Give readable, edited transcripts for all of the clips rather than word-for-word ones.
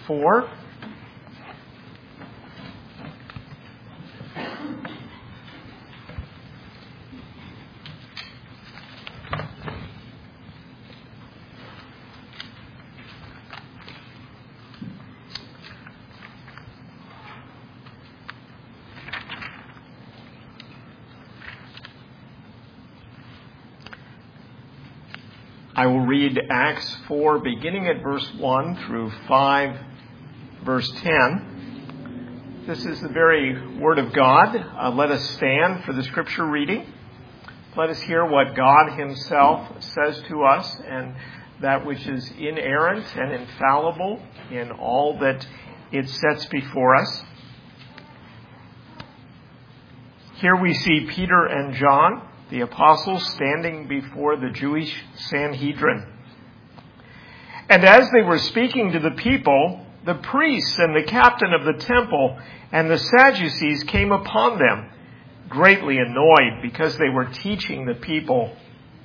4. I will read Acts 4, beginning at verse 1 through 5, verse 10. This is the very Word of God. Let us stand for the Scripture reading. Let us hear what God Himself says to us, and that which is inerrant and infallible in all that it sets before us. Here we see Peter and John, the apostles, standing before the Jewish Sanhedrin. And as they were speaking to the people, the priests and the captain of the temple and the Sadducees came upon them, greatly annoyed because they were teaching the people.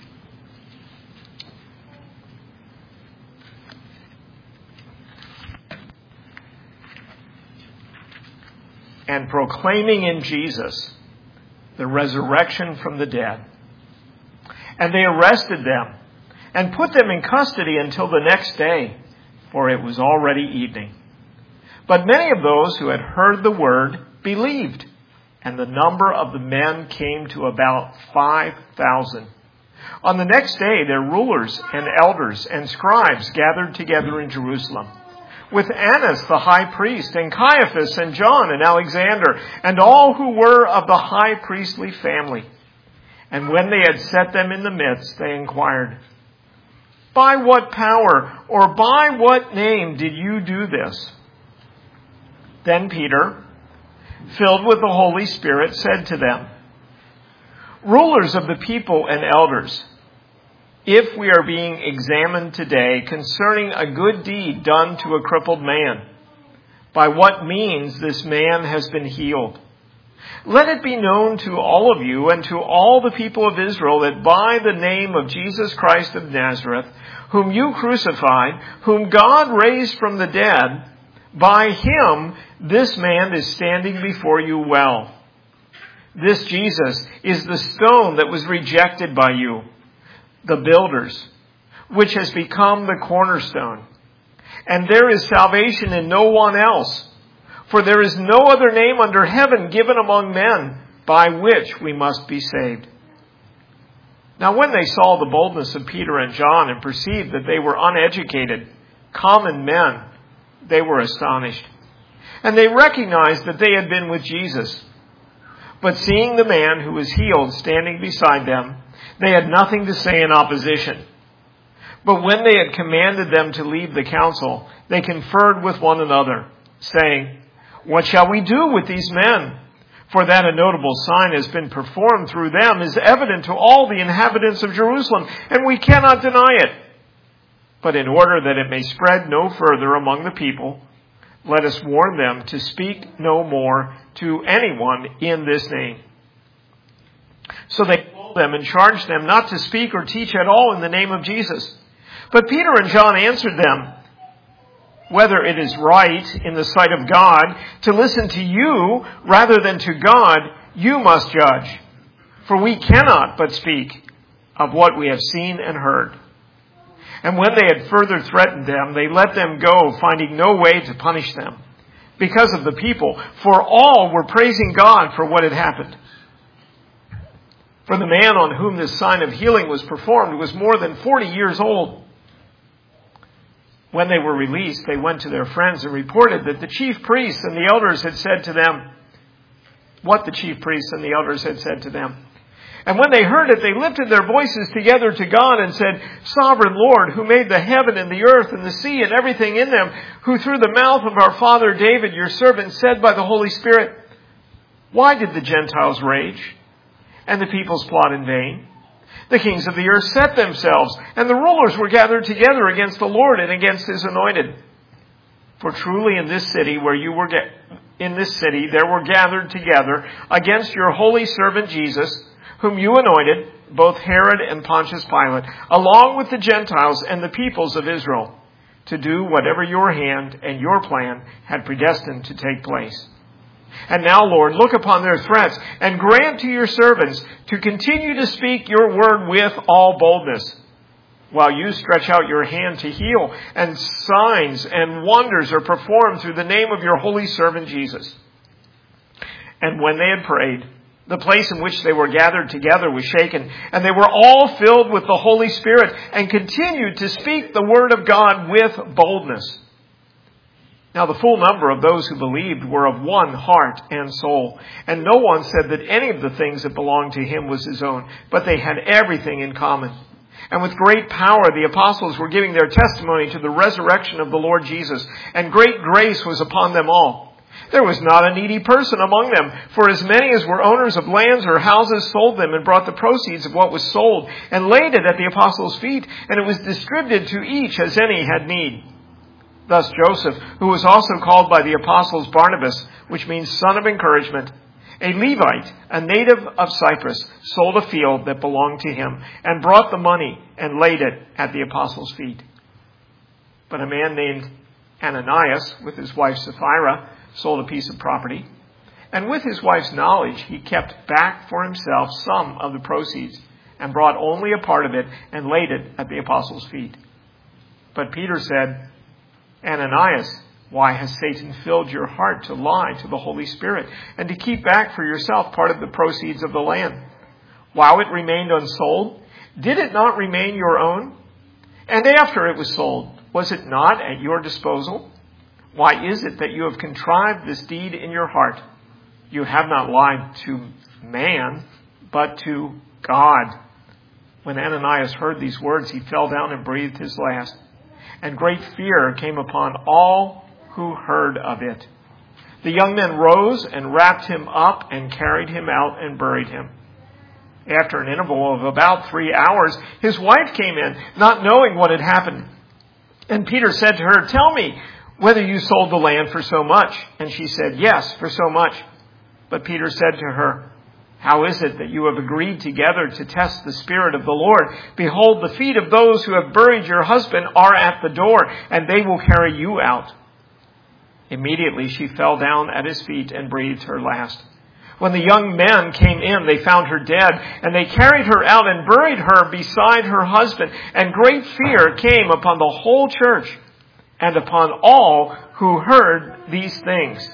And proclaiming in Jesus the resurrection from the dead. And they arrested them and put them in custody until the next day, for it was already evening. But many of those who had heard the word believed, and the number of the men came to about 5,000. On the next day, their rulers and elders and scribes gathered together in Jerusalem, with Annas the high priest, and Caiaphas, and John, and Alexander, and all who were of the high priestly family. And when they had set them in the midst, they inquired, "By what power or by what name did you do this?" Then Peter, filled with the Holy Spirit, said to them, "Rulers of the people and elders, if we are being examined today concerning a good deed done to a crippled man, by what means this man has been healed, let it be known to all of you and to all the people of Israel that by the name of Jesus Christ of Nazareth, whom you crucified, whom God raised from the dead, by Him this man is standing before you well. This Jesus is the stone that was rejected by you, the builders, which has become the cornerstone. And there is salvation in no one else, for there is no other name under heaven given among men by which we must be saved." Now when they saw the boldness of Peter and John and perceived that they were uneducated, common men, they were astonished. And they recognized that they had been with Jesus. But seeing the man who was healed standing beside them, they had nothing to say in opposition. But when they had commanded them to leave the council, they conferred with one another, saying, "What shall we do with these men? For that a notable sign has been performed through them is evident to all the inhabitants of Jerusalem, and we cannot deny it. But in order that it may spread no further among the people, let us warn them to speak no more to anyone in this name." So they told them and charged them not to speak or teach at all in the name of Jesus. But Peter and John answered them, "Whether it is right in the sight of God to listen to you rather than to God, you must judge. For we cannot but speak of what we have seen and heard." And when they had further threatened them, they let them go, finding no way to punish them because of the people, for all were praising God for what had happened. For the man on whom this sign of healing was performed was more than 40 years old. When they were released, they went to their friends and reported that the chief priests and the elders had said to them, what the chief priests and the elders had said to them. And when they heard it, they lifted their voices together to God and said, "Sovereign Lord, who made the heaven and the earth and the sea and everything in them, who through the mouth of our father David, your servant, said by the Holy Spirit, why did the Gentiles rage and the peoples plot in vain? The kings of the earth set themselves, and the rulers were gathered together against the Lord and against His anointed. For truly in this city there were gathered together against your holy servant Jesus, whom you anointed, both Herod and Pontius Pilate, along with the Gentiles and the peoples of Israel, to do whatever your hand and your plan had predestined to take place. And now, Lord, look upon their threats and grant to your servants to continue to speak your word with all boldness, while you stretch out your hand to heal, and signs and wonders are performed through the name of your holy servant Jesus. And when they had prayed, the place in which they were gathered together was shaken, and they were all filled with the Holy Spirit and continued to speak the word of God with boldness. Now the full number of those who believed were of one heart and soul, and no one said that any of the things that belonged to him was his own, but they had everything in common. And with great power the apostles were giving their testimony to the resurrection of the Lord Jesus, and great grace was upon them all. There was not a needy person among them, for as many as were owners of lands or houses sold them and brought the proceeds of what was sold and laid it at the apostles' feet, and it was distributed to each as any had need. Thus Joseph, who was also called by the apostles Barnabas, which means son of encouragement, a Levite, a native of Cyprus, sold a field that belonged to him and brought the money and laid it at the apostles' feet. But a man named Ananias, with his wife Sapphira, sold a piece of property, and with his wife's knowledge he kept back for himself some of the proceeds and brought only a part of it and laid it at the apostles' feet. But Peter said, Ananias, why has Satan filled your heart to lie to the Holy Spirit and to keep back for yourself part of the proceeds of the land? While it remained unsold, did it not remain your own? And after it was sold, was it not at your disposal? Why is it that you have contrived this deed in your heart? You have not lied to man, but to God. When Ananias heard these words, he fell down and breathed his last. And great fear came upon all who heard of it. The young men rose and wrapped him up and carried him out and buried him. After an interval of about 3 hours, his wife came in, not knowing what had happened. And Peter said to her, Tell me whether you sold the land for so much. And she said, Yes, for so much. But Peter said to her, How is it that you have agreed together to test the Spirit of the Lord? Behold, the feet of those who have buried your husband are at the door, and they will carry you out. Immediately she fell down at his feet and breathed her last. When the young men came in, they found her dead, and they carried her out and buried her beside her husband. And great fear came upon the whole church and upon all who heard these things.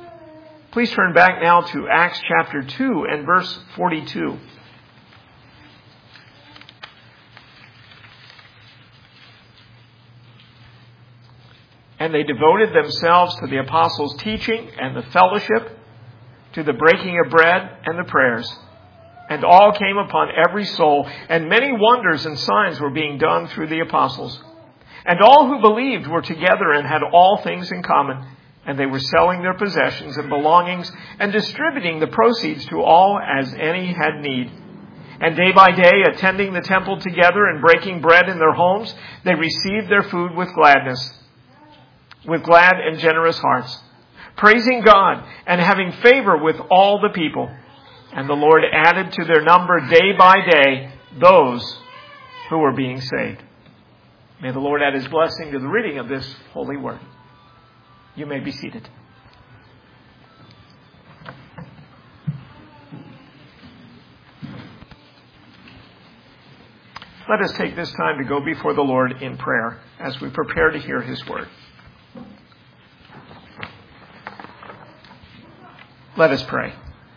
Please turn back now to Acts chapter 2 and verse 42. And they devoted themselves to the apostles' teaching and the fellowship, to the breaking of bread and the prayers. And all came upon every soul, and many wonders and signs were being done through the apostles. And all who believed were together and had all things in common. And they were selling their possessions and belongings and distributing the proceeds to all as any had need. And day by day, attending the temple together and breaking bread in their homes, they received their food with gladness, with glad and generous hearts, praising God and having favor with all the people. And the Lord added to their number day by day those who were being saved. May the Lord add his blessing to the reading of this holy word. You may be seated. Let us take this time to go before the Lord in prayer as we prepare to hear his word. Let us pray.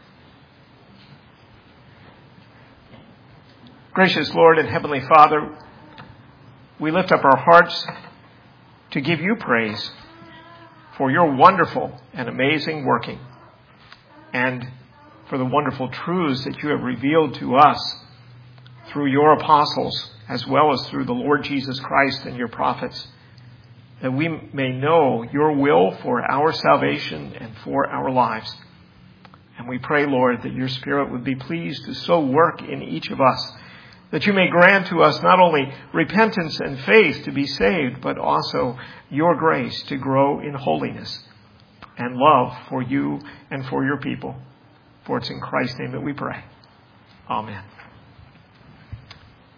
Gracious Lord and Heavenly Father, we lift up our hearts to give you praise for your wonderful and amazing working, and for the wonderful truths that you have revealed to us through your apostles, as well as through the Lord Jesus Christ and your prophets, that we may know your will for our salvation and for our lives. And we pray, Lord, that your Spirit would be pleased to so work in each of us, that you may grant to us not only repentance and faith to be saved, but also your grace to grow in holiness and love for you and for your people. For it's in Christ's name that we pray. Amen.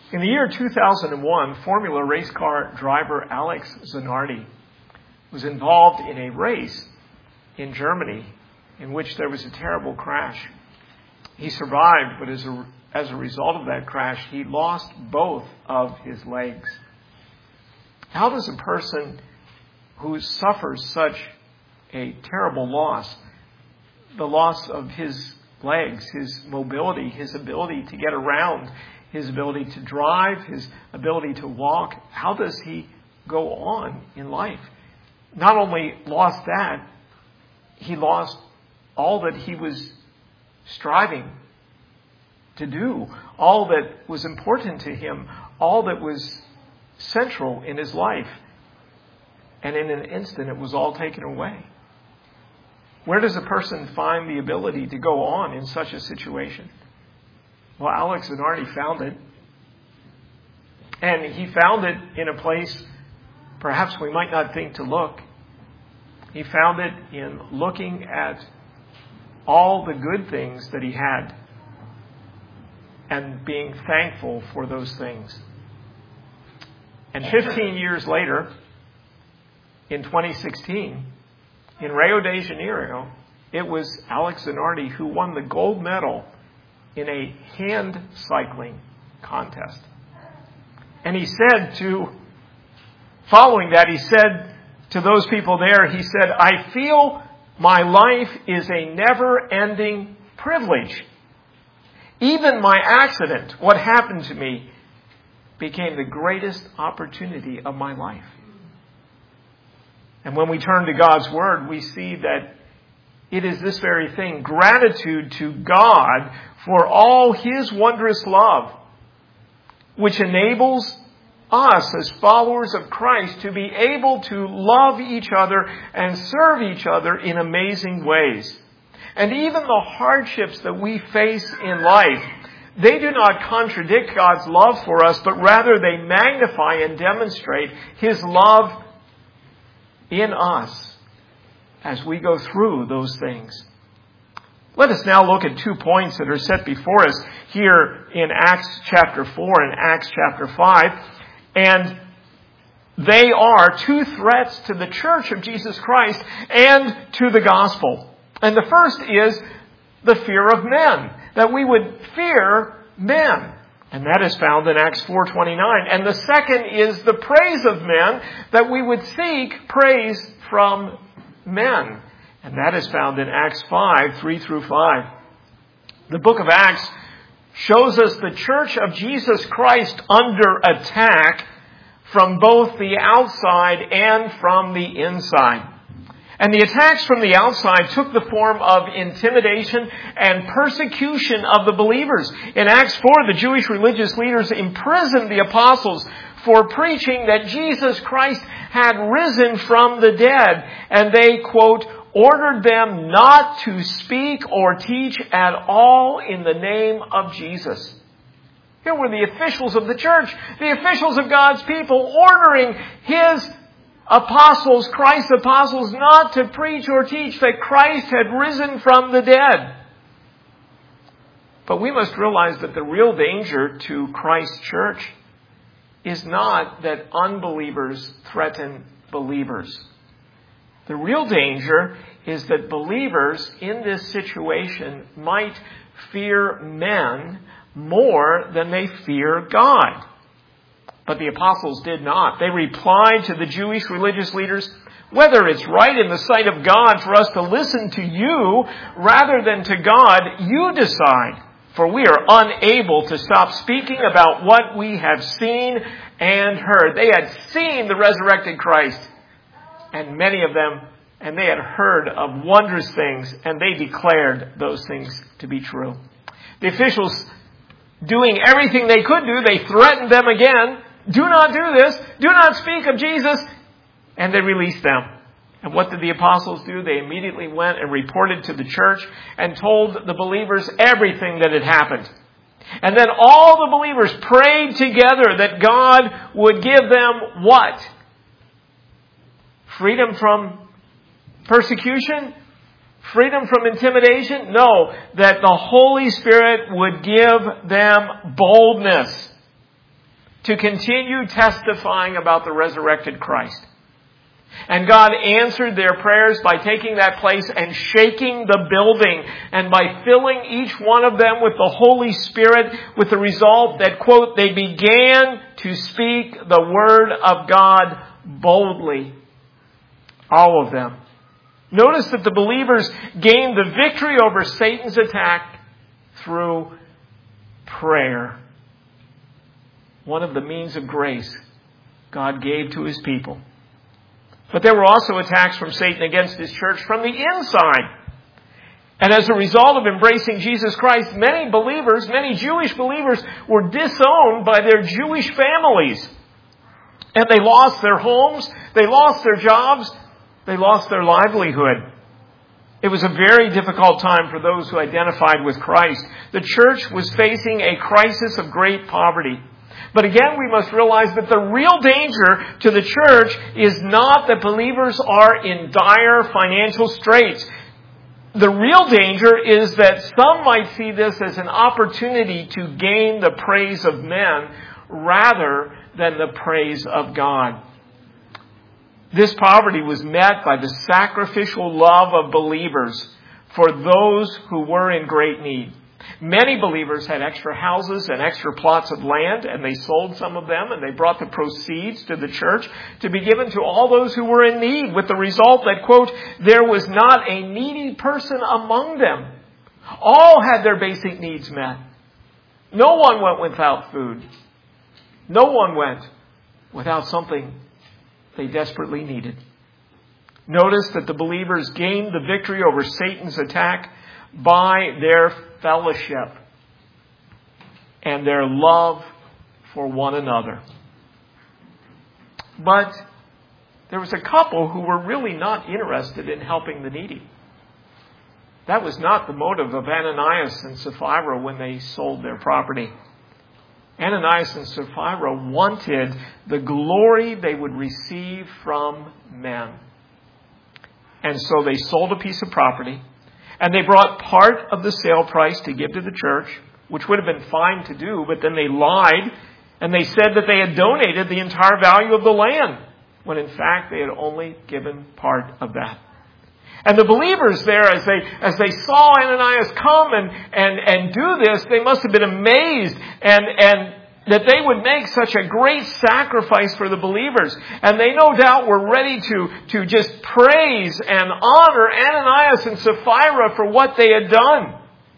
In the year 2001, Formula race car driver Alex Zanardi was involved in a race in Germany in which there was a terrible crash. He survived, but as a result of that crash, he lost both of his legs. How does a person who suffers such a terrible loss, the loss of his legs, his mobility, his ability to get around, his ability to drive, his ability to walk, how does he go on in life? Not only lost that, he lost all that he was striving to do, all that was important to him, all that was central in his life. And in an instant, it was all taken away. Where does a person find the ability to go on in such a situation? Well, Alex Zanardi found it. And he found it in a place perhaps we might not think to look. He found it in looking at all the good things that he had and being thankful for those things. And 15 years later, in 2016, in Rio de Janeiro, it was Alex Zanardi who won the gold medal in a hand cycling contest. And he said following that, he said to those people there, he said, "I feel my life is a never-ending privilege. Even my accident, what happened to me, became the greatest opportunity of my life." And when we turn to God's Word, we see that it is this very thing, gratitude to God for all His wondrous love, which enables us as followers of Christ to be able to love each other and serve each other in amazing ways. And even the hardships that we face in life, they do not contradict God's love for us, but rather they magnify and demonstrate His love in us as we go through those things. Let us now look at 2 points that are set before us here in Acts chapter 4 and Acts chapter 5. And they are 2 threats to the church of Jesus Christ and to the gospel. And the first is the fear of men, that we would fear men. And that is found in Acts 4:29. And the second is the praise of men, that we would seek praise from men. And that is found in Acts 5:3-5. The book of Acts shows us the church of Jesus Christ under attack from both the outside and from the inside. And the attacks from the outside took the form of intimidation and persecution of the believers. In Acts 4, the Jewish religious leaders imprisoned the apostles for preaching that Jesus Christ had risen from the dead. And they, quote, ordered them not to speak or teach at all in the name of Jesus. Here were the officials of the church, the officials of God's people, ordering His apostles, Christ's apostles, not to preach or teach that Christ had risen from the dead. But we must realize that the real danger to Christ's church is not that unbelievers threaten believers. The real danger is that believers in this situation might fear men more than they fear God. But the apostles did not. They replied to the Jewish religious leaders, "Whether it's right in the sight of God for us to listen to you rather than to God, you decide. For we are unable to stop speaking about what we have seen and heard." They had seen the resurrected Christ, and many of them, and they had heard of wondrous things, and they declared those things to be true. The officials, doing everything they could do, they threatened them again. "Do not do this. Do not speak of Jesus." And they released them. And what did the apostles do? They immediately went and reported to the church and told the believers everything that had happened. And then all the believers prayed together that God would give them what? Freedom from persecution? Freedom from intimidation? No, that the Holy Spirit would give them boldness. to continue testifying about the resurrected Christ. And God answered their prayers by taking that place and shaking the building, and by filling each one of them with the Holy Spirit, with the result that, quote, they began to speak the word of God boldly. All of them. Notice that the believers gained the victory over Satan's attack through prayer. One of the means of grace God gave to His people. But there were also attacks from Satan against His church from the inside. And as a result of embracing Jesus Christ, many believers, many Jewish believers, were disowned by their Jewish families. And they lost their homes, they lost their jobs, they lost their livelihood. It was a very difficult time for those who identified with Christ. The church was facing a crisis of great poverty. But again, we must realize that the real danger to the church is not that believers are in dire financial straits. The real danger is that some might see this as an opportunity to gain the praise of men rather than the praise of God. This poverty was met by the sacrificial love of believers for those who were in great need. Many believers had extra houses and extra plots of land, and they sold some of them, and they brought the proceeds to the church to be given to all those who were in need, with the result that, quote, there was not a needy person among them. All had their basic needs met. No one went without food. No one went without something they desperately needed. Notice that the believers gained the victory over Satan's attack by their fellowship and their love for one another. But there was a couple who were really not interested in helping the needy. That was not the motive of Ananias and Sapphira when they sold their property. Ananias and Sapphira wanted the glory they would receive from men. And so they sold a piece of property, and they brought part of the sale price to give to the church, which would have been fine to do, but then they lied, and they said that they had donated the entire value of the land, when in fact they had only given part of that. And the believers there, as they saw Ananias come and do this, they must have been amazed and that they would make such a great sacrifice for the believers. And they no doubt were ready to just praise and honor Ananias and Sapphira for what they had done.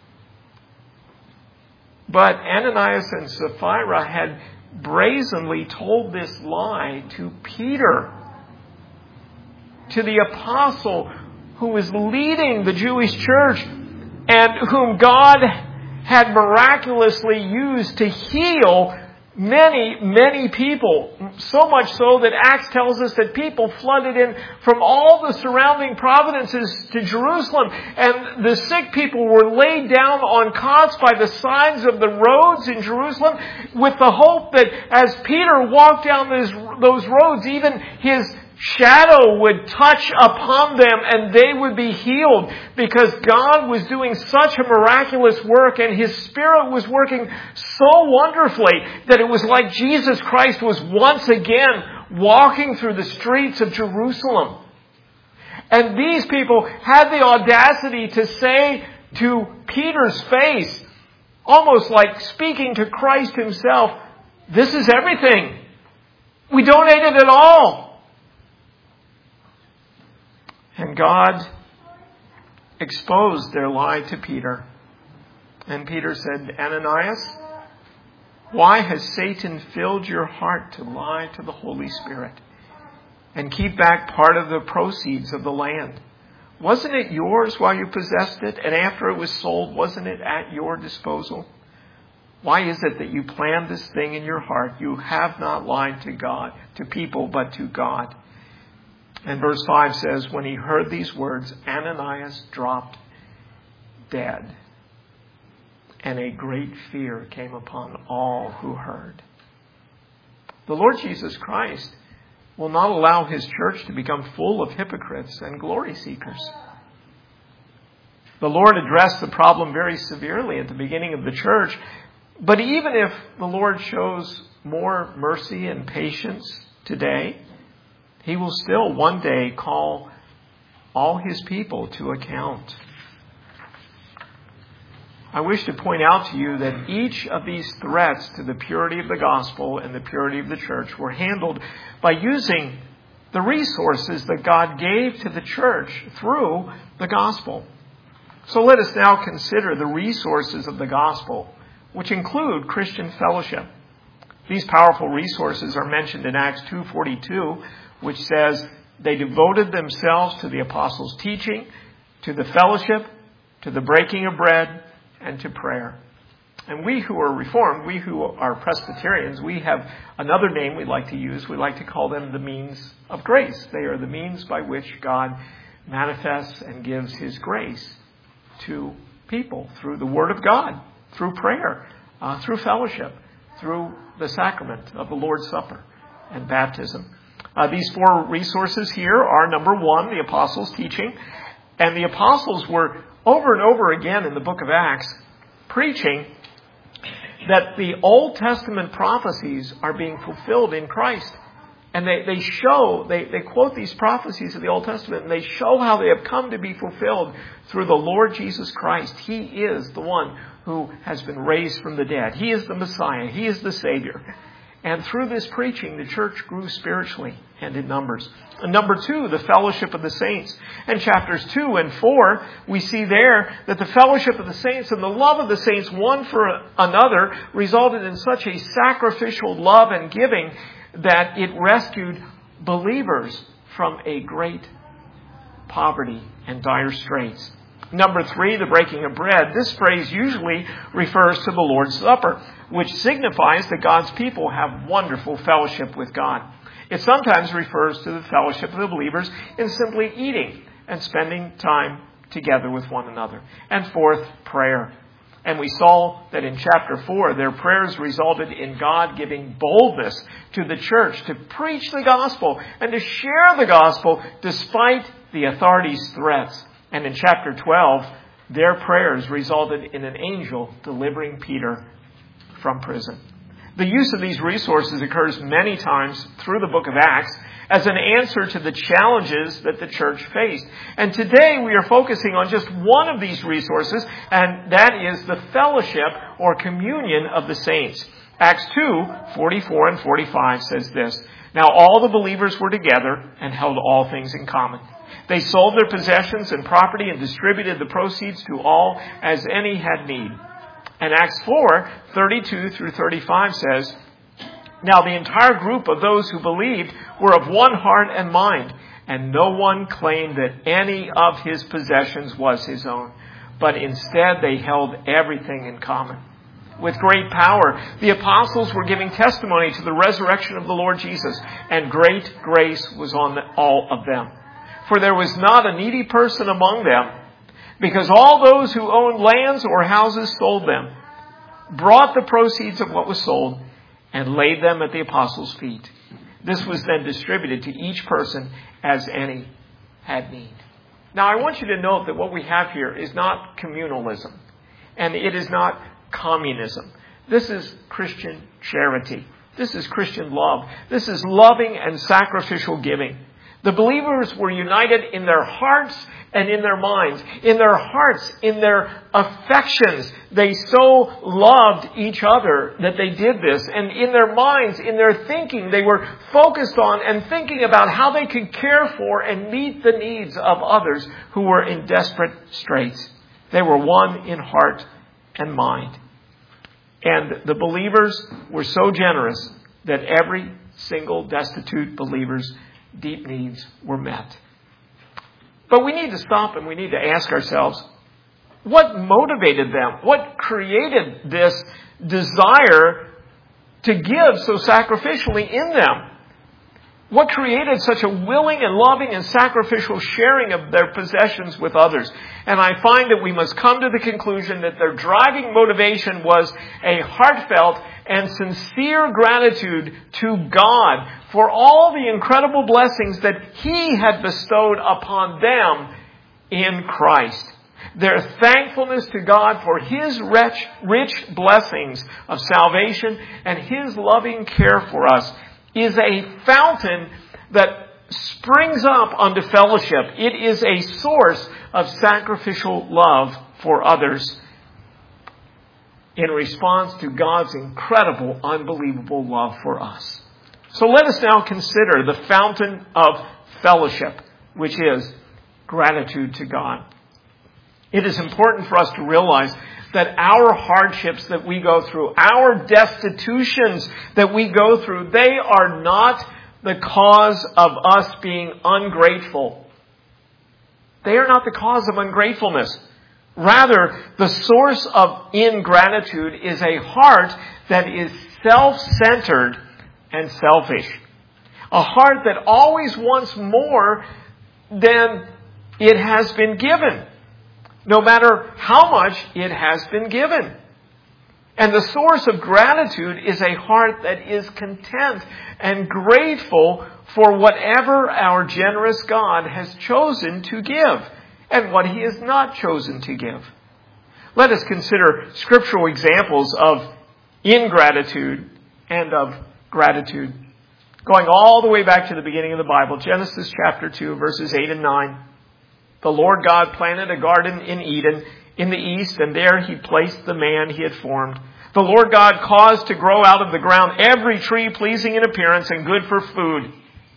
But Ananias and Sapphira had brazenly told this lie to Peter, to the apostle who was leading the Jewish church and whom God had miraculously used to heal many, many people. So much so that Acts tells us that people flooded in from all the surrounding provinces to Jerusalem, and the sick people were laid down on cots by the sides of the roads in Jerusalem with the hope that as Peter walked down those roads, even his shadow would touch upon them and they would be healed, because God was doing such a miraculous work and His Spirit was working so wonderfully that it was like Jesus Christ was once again walking through the streets of Jerusalem. And these people had the audacity to say to Peter's face, almost like speaking to Christ Himself, "This is everything. We donated it all." And God exposed their lie to Peter. And Peter said, "Ananias, why has Satan filled your heart to lie to the Holy Spirit and keep back part of the proceeds of the land? Wasn't it yours while you possessed it? And after it was sold, wasn't it at your disposal? Why is it that you planned this thing in your heart? You have not lied to God, to people, but to God." And verse 5 says, when he heard these words, Ananias dropped dead. And a great fear came upon all who heard. The Lord Jesus Christ will not allow His church to become full of hypocrites and glory seekers. The Lord addressed the problem very severely at the beginning of the church But even if the Lord shows more mercy and patience today, He will still one day call all His people to account. I wish to point out to you that each of these threats to the purity of the gospel and the purity of the church were handled by using the resources that God gave to the church through the gospel. So let us now consider the resources of the gospel, which include Christian fellowship. These powerful resources are mentioned in Acts 2:42, which says, they devoted themselves to the apostles' teaching, to the fellowship, to the breaking of bread, and to prayer. And we who are Reformed, we who are Presbyterians, we have another name we like to use. We like to call them the means of grace. They are the means by which God manifests and gives His grace to people through the Word of God, through prayer, through fellowship, through the sacrament of the Lord's Supper and baptism. These four resources here are, number one, the apostles' teaching. And the apostles were over and over again in the book of Acts preaching that the Old Testament prophecies are being fulfilled in Christ. And they quote these prophecies of the Old Testament, and they show how they have come to be fulfilled through the Lord Jesus Christ. He is the one who has been raised from the dead. He is the Messiah. He is the Savior. And through this preaching, the church grew spiritually and in numbers. And number two, the fellowship of the saints. In chapters 2 and 4, we see there that the fellowship of the saints and the love of the saints one for another resulted in such a sacrificial love and giving that it rescued believers from a great poverty and dire straits. Number three, the breaking of bread. This phrase usually refers to the Lord's Supper, which signifies that God's people have wonderful fellowship with God. It sometimes refers to the fellowship of the believers in simply eating and spending time together with one another. And fourth, prayer. And we saw that in chapter 4, their prayers resulted in God giving boldness to the church to preach the gospel and to share the gospel despite the authorities' threats. And in chapter 12, their prayers resulted in an angel delivering Peter from prison. The use of these resources occurs many times through the book of Acts as an answer to the challenges that the church faced. And today we are focusing on just one of these resources, and that is the fellowship or communion of the saints. Acts 2:44 and 45 says this, "Now all the believers were together and held all things in common. They sold their possessions and property and distributed the proceeds to all as any had need." And Acts 4:32 through 35 says, "Now the entire group of those who believed were of one heart and mind, and no one claimed that any of his possessions was his own, but instead they held everything in common." With great power, the apostles were giving testimony to the resurrection of the Lord Jesus, and great grace was on all of them. For there was not a needy person among them, because all those who owned lands or houses sold them, brought the proceeds of what was sold, and laid them at the apostles' feet. This was then distributed to each person as any had need. Now I want you to note that what we have here is not communalism, and it is not communism. This is Christian charity. This is Christian love. This is loving and sacrificial giving. The believers were united in their hearts and in their minds. In their hearts, in their affections, they so loved each other that they did this. And in their minds, in their thinking, they were focused on and thinking about how they could care for and meet the needs of others who were in desperate straits. They were one in heart and mind. And the believers were so generous that every single destitute believer's deep needs were met. But we need to stop and we need to ask ourselves, what motivated them? What created this desire to give so sacrificially in them? What created such a willing and loving and sacrificial sharing of their possessions with others? And I find that we must come to the conclusion that their driving motivation was a heartfelt and sincere gratitude to God for all the incredible blessings that He had bestowed upon them in Christ. Their thankfulness to God for His rich blessings of salvation and His loving care for us is a fountain that springs up unto fellowship. It is a source of sacrificial love for others in response to God's incredible, unbelievable love for us. So let us now consider the fountain of fellowship, which is gratitude to God. It is important for us to realize that our hardships that we go through, our destitutions that we go through, they are not the cause of us being ungrateful. They are not the cause of ungratefulness. Rather, the source of ingratitude is a heart that is self-centered and selfish. A heart that always wants more than it has been given, no matter how much it has been given. And the source of gratitude is a heart that is content and grateful for whatever our generous God has chosen to give and what He has not chosen to give. Let us consider scriptural examples of ingratitude and of gratitude. Going all the way back to the beginning of the Bible, Genesis chapter 2, verses 8 and 9. The Lord God planted a garden in Eden in the east, and there He placed the man He had formed. The Lord God caused to grow out of the ground every tree pleasing in appearance and good for food.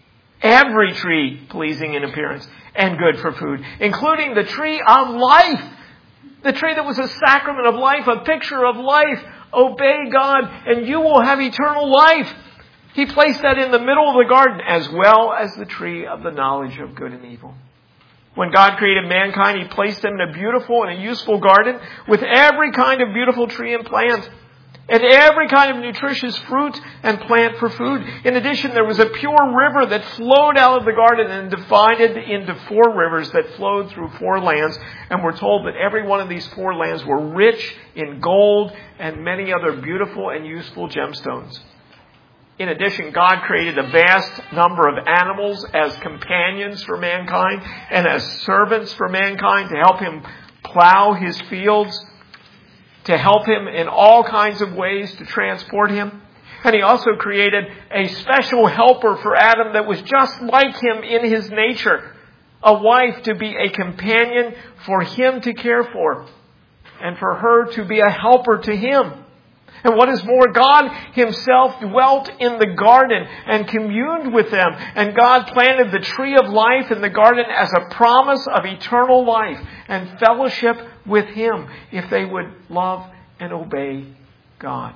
Every tree pleasing in appearance and good for food, including the tree of life. The tree that was a sacrament of life, a picture of life. Obey God and you will have eternal life. He placed that in the middle of the garden, as well as the tree of the knowledge of good and evil. When God created mankind, He placed them in a beautiful and a useful garden with every kind of beautiful tree and plant, and every kind of nutritious fruit and plant for food. In addition, there was a pure river that flowed out of the garden and divided into 4 rivers that flowed through 4 lands. And we're told that every one of these 4 lands were rich in gold and many other beautiful and useful gemstones. In addition, God created a vast number of animals as companions for mankind and as servants for mankind to help him plow his fields, to help him in all kinds of ways to transport him. And He also created a special helper for Adam that was just like him in his nature, a wife to be a companion for him to care for, and for her to be a helper to him. And what is more, God Himself dwelt in the garden and communed with them. And God planted the tree of life in the garden as a promise of eternal life and fellowship with Him if they would love and obey God.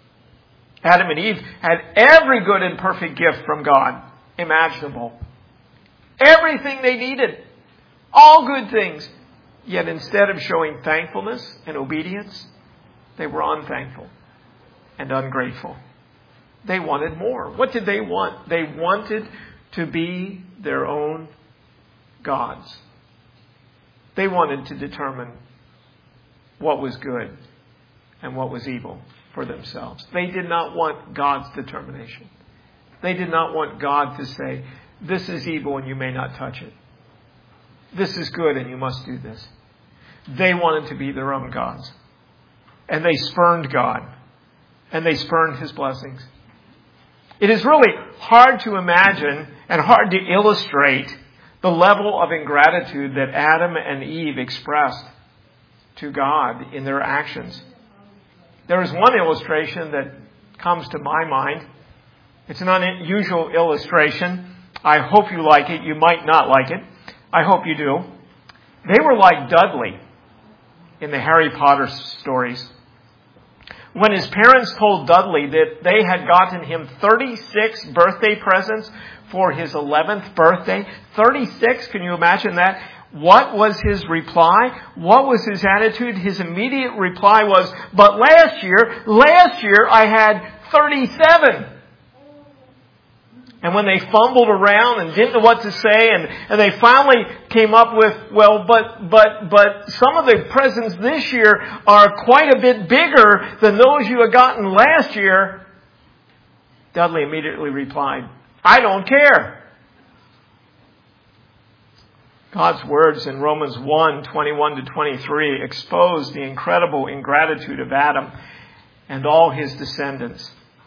Adam and Eve had every good and perfect gift from God imaginable. Everything they needed. All good things. Yet instead of showing thankfulness and obedience, they were unthankful and ungrateful. They wanted more. What did they want? They wanted to be their own gods. They wanted to determine what was good and what was evil for themselves. They did not want God's determination. They did not want God to say, this is evil and you may not touch it. This is good and you must do this. They wanted to be their own gods. And they spurned God. And they spurned His blessings. It is really hard to imagine and hard to illustrate the level of ingratitude that Adam and Eve expressed to God in their actions. There is one illustration that comes to my mind. It's an unusual illustration. I hope you like it. You might not like it. I hope you do. They were like Dudley in the Harry Potter stories. When his parents told Dudley that they had gotten him 36 birthday presents for his 11th birthday, 36, can you imagine that? What was his reply? What was his attitude? His immediate reply was, but last year I had 37. And when they fumbled around and didn't know what to say, and they finally came up with, well, but some of the presents this year are quite a bit bigger than those you had gotten last year, Dudley immediately replied, I don't care. God's words in Romans 1:21-23 expose the incredible ingratitude of Adam and all his descendants.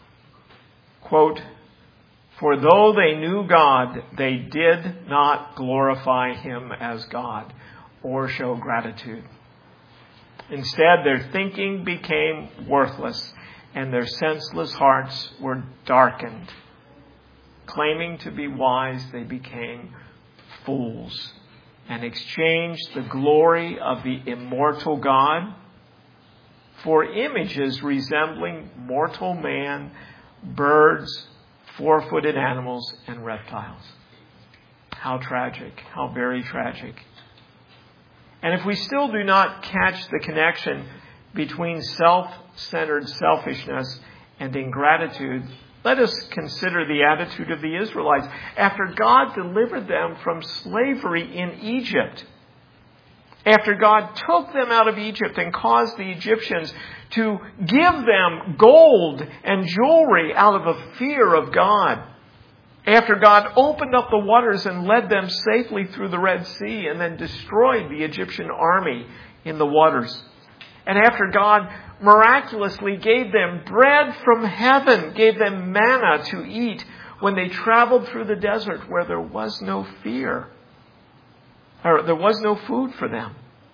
Quote, "For though they knew God, they did not glorify him as God or show gratitude. Instead, their thinking became worthless and their senseless hearts were darkened. Claiming to be wise, they became fools and exchanged the glory of the immortal God for images resembling mortal man, birds, four-footed animals, and reptiles." How tragic. How very tragic. And if we still do not catch the connection between self-centered selfishness and ingratitude, let us consider the attitude of the Israelites after God delivered them from slavery in Egypt. After God took them out of Egypt and caused the Egyptians to give them gold and jewelry out of a fear of God. After God opened up the waters and led them safely through the Red Sea and then destroyed the Egyptian army in the waters. And after God miraculously gave them bread from heaven, gave them manna to eat when they traveled through the desert where there was no fear, or there was no food for them.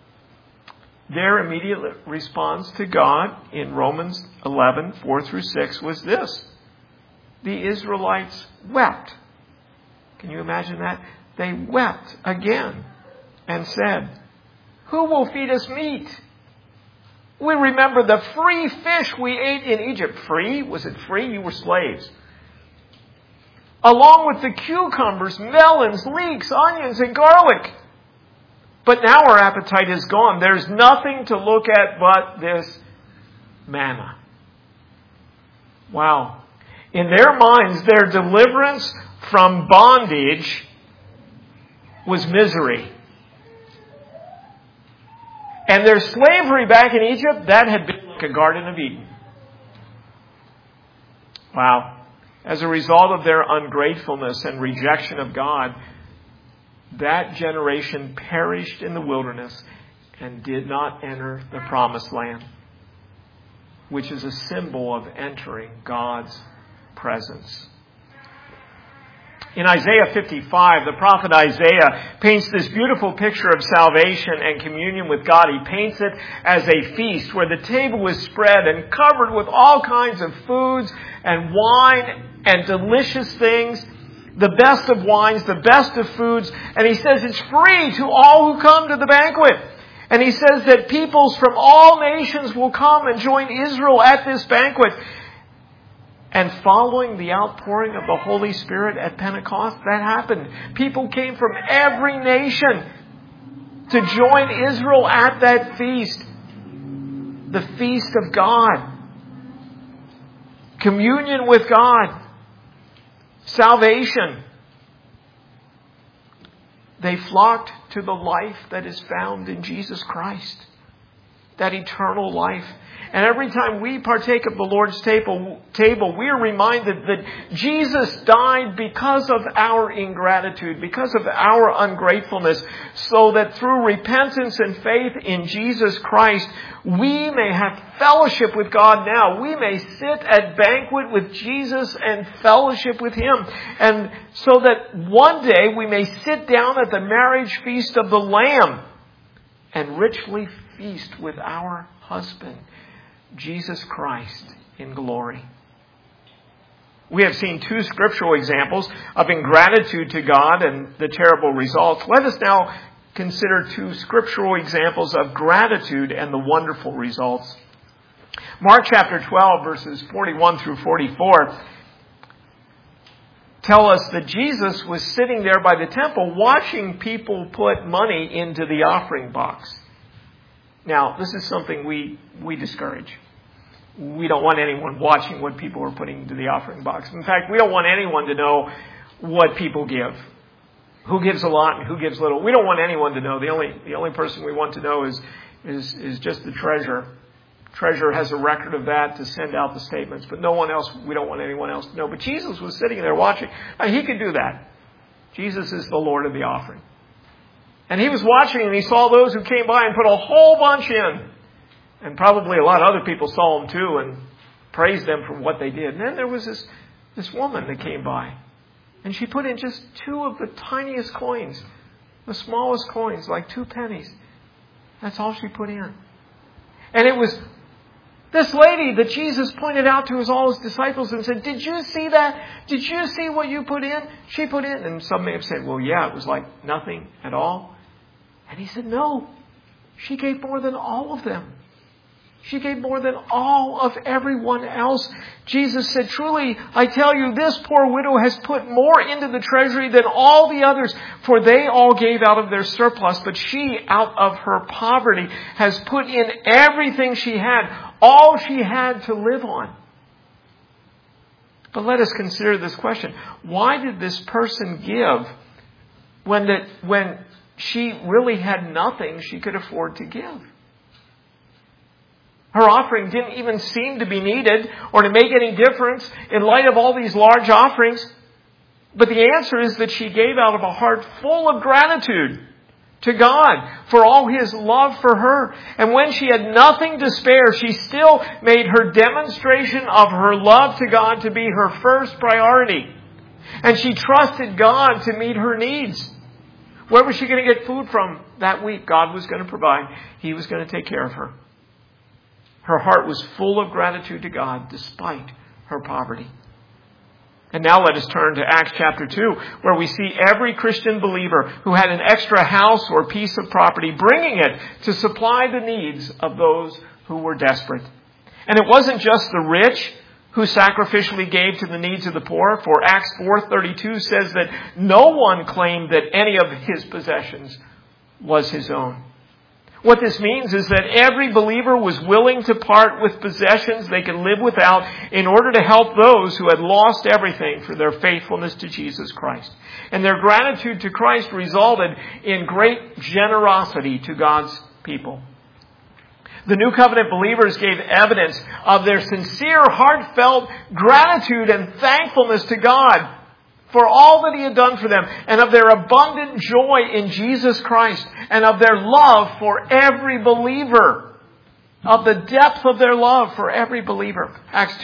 Their immediate response to God in Romans 11:4-6 was this. The Israelites wept. Can you imagine that? They wept again and said, "Who will feed us meat? We remember the free fish we ate in Egypt." Free? Was it free? You were slaves. "Along with the cucumbers, melons, leeks, onions, and garlic. But now our appetite is gone. There's nothing to look at but this manna." Wow. In their minds, their deliverance from bondage was misery. And their slavery back in Egypt, that had been like a Garden of Eden. Wow. As a result of their ungratefulness and rejection of God, that generation perished in the wilderness and did not enter the promised land, which is a symbol of entering God's presence. In Isaiah 55, the prophet Isaiah paints this beautiful picture of salvation and communion with God. He paints it as a feast where the table is spread and covered with all kinds of foods and wine and delicious things, the best of wines, the best of foods. And he says it's free to all who come to the banquet. And he says that peoples from all nations will come and join Israel at this banquet. And following the outpouring of the Holy Spirit at Pentecost, that happened. People came from every nation to join Israel at that feast. The feast of God. Communion with God. Salvation. They flocked to the life that is found in Jesus Christ. That eternal life. And every time we partake of the Lord's table, we are reminded that Jesus died because of our ingratitude, because of our ungratefulness, so that through repentance and faith in Jesus Christ, we may have fellowship with God now. We may sit at banquet with Jesus and fellowship with Him. And so that one day we may sit down at the marriage feast of the Lamb and richly feast with our husband, Jesus Christ, in glory. We have seen two scriptural examples of ingratitude to God and the terrible results. Let us now consider two scriptural examples of gratitude and the wonderful results. Mark chapter 12, verses 41-44 tell us that Jesus was sitting there by the temple watching people put money into the offering box. Now, this is something we discourage. We don't want anyone watching what people are putting into the offering box. In fact, we don't want anyone to know what people give. Who gives a lot and who gives little. We don't want anyone to know. The only person we want to know is just the treasurer. Treasurer has a record of that to send out the statements. But no one else, we don't want anyone else to know. But Jesus was sitting there watching. He could do that. Jesus is the Lord of the offering. And he was watching and he saw those who came by and put a whole bunch in. And probably a lot of other people saw them too and praised them for what they did. And then there was this woman that came by. And she put in just 2 of the tiniest coins. The smallest coins, like 2 pennies. That's all she put in. And it was this lady that Jesus pointed out to all his disciples and said, "Did you see that? Did you see what you put in?" She put in. And some may have said, "Well, yeah, it was like nothing at all." And he said, "No, she gave more than all of them. She gave more than all of everyone else." Jesus said, "Truly, I tell you, this poor widow has put more into the treasury than all the others, for they all gave out of their surplus. But she, out of her poverty, has put in everything she had, all she had to live on." But let us consider this question. Why did this person give when she really had nothing she could afford to give? Her offering didn't even seem to be needed or to make any difference in light of all these large offerings. But the answer is that she gave out of a heart full of gratitude to God for all His love for her. And when she had nothing to spare, she still made her demonstration of her love to God to be her first priority. And she trusted God to meet her needs. Where was she going to get food from that week? God was going to provide. He was going to take care of her. Her heart was full of gratitude to God despite her poverty. And now let us turn to Acts chapter 2, where we see every Christian believer who had an extra house or piece of property bringing it to supply the needs of those who were desperate. And it wasn't just the rich who sacrificially gave to the needs of the poor, for Acts 4:32 says that no one claimed that any of his possessions was his own. What this means is that every believer was willing to part with possessions they could live without in order to help those who had lost everything for their faithfulness to Jesus Christ. And their gratitude to Christ resulted in great generosity to God's people. The New Covenant believers gave evidence of their sincere, heartfelt gratitude and thankfulness to God for all that He had done for them, and of their abundant joy in Jesus Christ, and of their love for every believer, of the depth of their love for every believer. Acts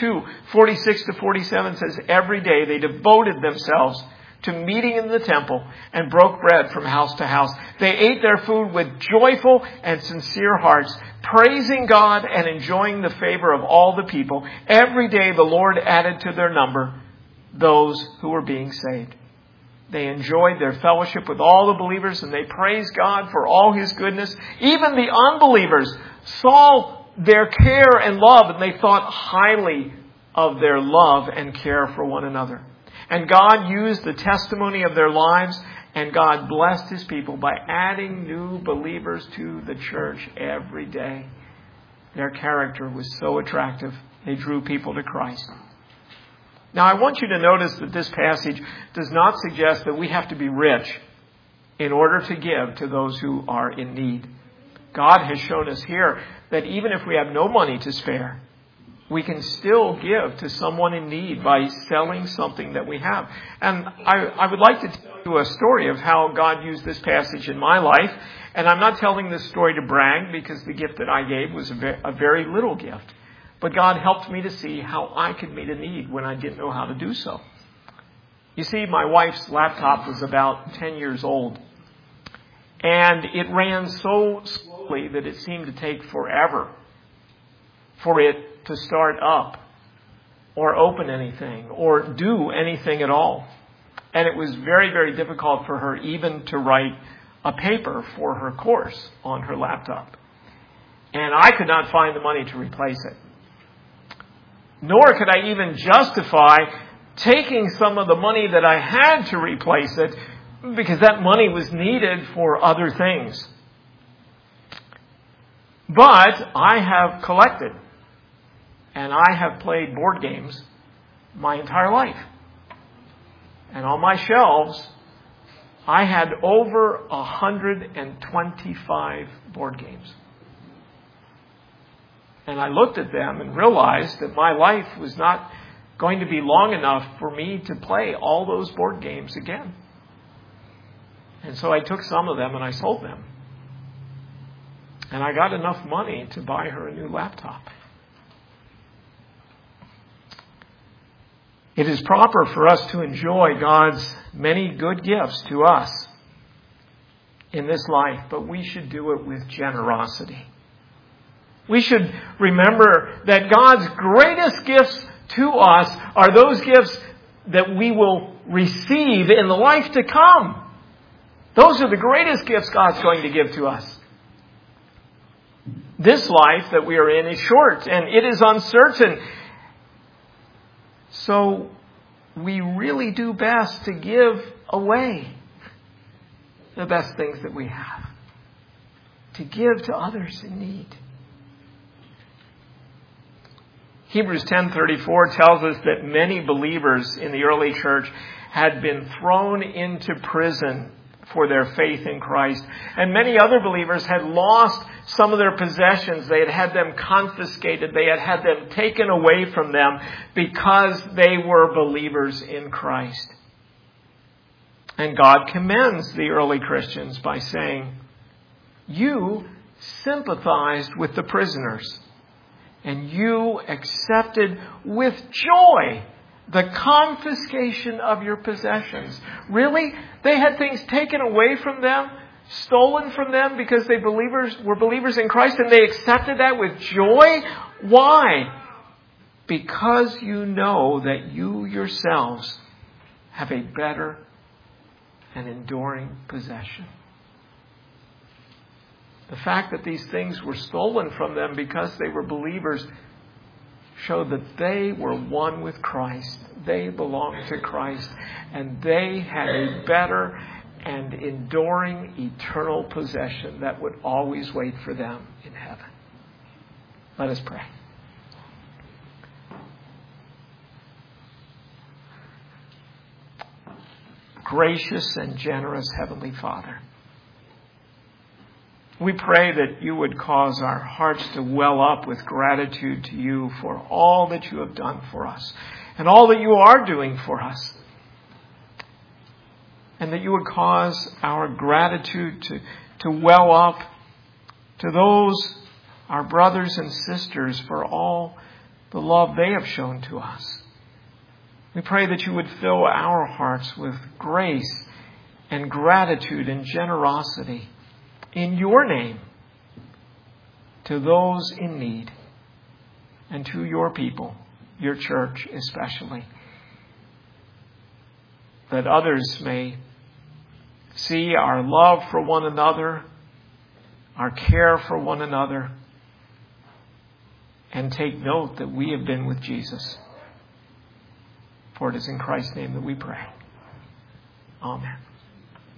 2:46-47 says, "Every day they devoted themselves to meeting in the temple and broke bread from house to house. They ate their food with joyful and sincere hearts, praising God and enjoying the favor of all the people. Every day the Lord added to their number those who were being saved." They enjoyed their fellowship with all the believers and they praised God for all His goodness. Even the unbelievers saw their care and love and they thought highly of their love and care for one another. And God used the testimony of their lives and God blessed His people by adding new believers to the church every day. Their character was so attractive, they drew people to Christ. Now, I want you to notice that this passage does not suggest that we have to be rich in order to give to those who are in need. God has shown us here that even if we have no money to spare, we can still give to someone in need by selling something that we have. And I would like to tell you a story of how God used this passage in my life. And I'm not telling this story to brag because the gift that I gave was a very little gift. But God helped me to see how I could meet a need when I didn't know how to do so. You see, my wife's laptop was about 10 years old. And it ran so slowly that it seemed to take forever for it to start up or open anything or do anything at all. And it was very, very difficult for her even to write a paper for her course on her laptop. And I could not find the money to replace it. Nor could I even justify taking some of the money that I had to replace it because that money was needed for other things. But I have collected and I have played board games my entire life. And on my shelves, I had over 125 board games. And I looked at them and realized that my life was not going to be long enough for me to play all those board games again. And so I took some of them and I sold them. And I got enough money to buy her a new laptop. It is proper for us to enjoy God's many good gifts to us in this life, but we should do it with generosity. We should remember that God's greatest gifts to us are those gifts that we will receive in the life to come. Those are the greatest gifts God's going to give to us. This life that we are in is short and it is uncertain. So we really do best to give away the best things that we have. To give to others in need. Hebrews 10:34 tells us that many believers in the early church had been thrown into prison for their faith in Christ. And many other believers had lost some of their possessions. They had had them confiscated. They had had them taken away from them because they were believers in Christ. And God commends the early Christians by saying, you sympathized with the prisoners, and you accepted with joy the confiscation of your possessions. Really? They had things taken away from them, stolen from them because they were believers in Christ, and they accepted that with joy? Why? Because you know that you yourselves have a better and enduring possession. The fact that these things were stolen from them because they were believers showed that they were one with Christ. They belonged to Christ. And they had a better and enduring eternal possession that would always wait for them in heaven. Let us pray. Gracious and generous Heavenly Father, we pray that you would cause our hearts to well up with gratitude to you for all that you have done for us and all that you are doing for us. And that you would cause our gratitude to well up to those, our brothers and sisters, for all the love they have shown to us. We pray that you would fill our hearts with grace and gratitude and generosity in your name to those in need and to your people, your church especially, that others may see our love for one another, our care for one another, and take note that we have been with Jesus. For it is in Christ's name that we pray. Amen.